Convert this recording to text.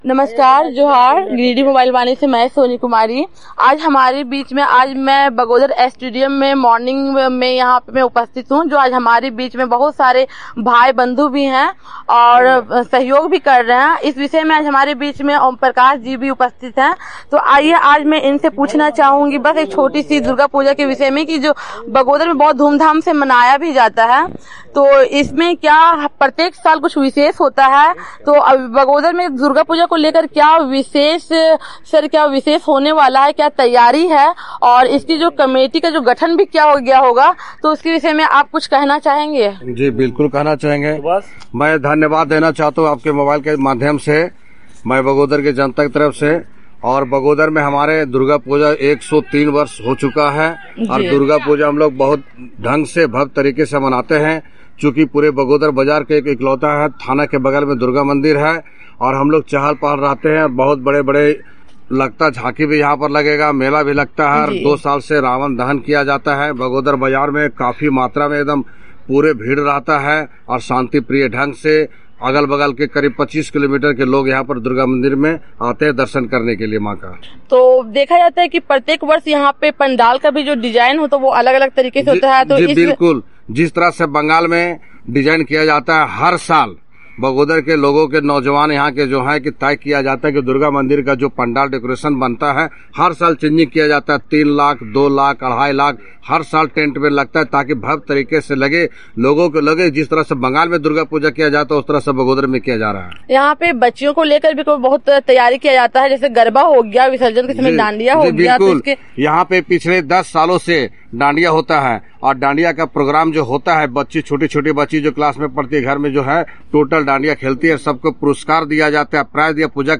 नमस्कार, जोहार। गिरिडीह मोबाइल वाणी से मैं सोनी कुमारी। आज हमारे बीच में मैं बगोदर स्टेडियम में मॉर्निंग में यहाँ पे मैं उपस्थित हूँ। जो आज हमारे बीच में बहुत सारे भाई बंधु भी हैं और सहयोग भी कर रहे हैं। इस विषय में आज हमारे बीच में ओम प्रकाश जी भी उपस्थित हैं। तो आइए आज मैं इनसे पूछना चाहूंगी बस एक छोटी सी दुर्गा पूजा के विषय में कि जो बगोदर में बहुत धूमधाम से मनाया भी जाता है, तो इसमें क्या प्रत्येक साल कुछ विशेष होता है? तो बगोदर में दुर्गा पूजा को लेकर क्या विशेष होने वाला है, क्या तैयारी है और इसकी जो कमेटी का जो गठन भी क्या हो गया होगा, तो उसके विषय में आप कुछ कहना चाहेंगे? जी बिल्कुल कहना चाहेंगे। मैं धन्यवाद देना चाहता हूँ आपके मोबाइल के माध्यम से, मैं बगोदर की जनता की तरफ से। और बगोदर में हमारे दुर्गा पूजा 103 वर्ष हो चुका है और दुर्गा पूजा हम लोग बहुत ढंग से भव्य तरीके से मनाते हैं। चूँकि पूरे बगोदर बाजार के एक इकलौता है, थाना के बगल में दुर्गा मंदिर है और हम लोग चहल पहल रहते हैं। बहुत बड़े बड़े लगता झांकी भी यहाँ पर लगेगा, मेला भी लगता है। 2 साल से रावण दहन किया जाता है। बगोदर बाजार में काफी मात्रा में एकदम पूरे भीड़ रहता है और शांति प्रिय ढंग से अगल बगल के करीब 25 किलोमीटर के लोग यहाँ पर दुर्गा मंदिर में आते हैं दर्शन करने के लिए माँ का। तो देखा जाता है कि प्रत्येक वर्ष यहाँ पे पंडाल का भी जो डिजाइन होता है वो अलग अलग तरीके से होता है। तो बिल्कुल, जिस तरह से बंगाल में डिजाइन किया जाता है, हर साल बगोदर के लोगों के नौजवान यहाँ के जो है कि तय किया जाता है कि दुर्गा मंदिर का जो पंडाल डेकोरेशन बनता है हर साल चेंजिंग किया जाता है। 3 लाख, 2 लाख, 2.5 लाख हर साल टेंट में लगता है ताकि भव्य तरीके से लगे, लोगों को लगे जिस तरह से बंगाल में दुर्गा पूजा किया जाता है उस तरह से बगोदर में किया जा रहा है। यहाँ पे बच्चियों को लेकर भी बहुत तैयारी किया जाता है, जैसे गरबा हो गया, विसर्जन के समय डांडिया हो गया। बिल्कुल, यहाँ पे पिछले 10 सालों से डांडिया होता है और डांडिया का प्रोग्राम जो होता है, बच्ची छोटी छोटी बच्ची जो क्लास में पढ़ती है घर में जो है टोटल डांडिया खेलती है, सबको पुरस्कार दिया जाता है, प्राइज दिया, पूजा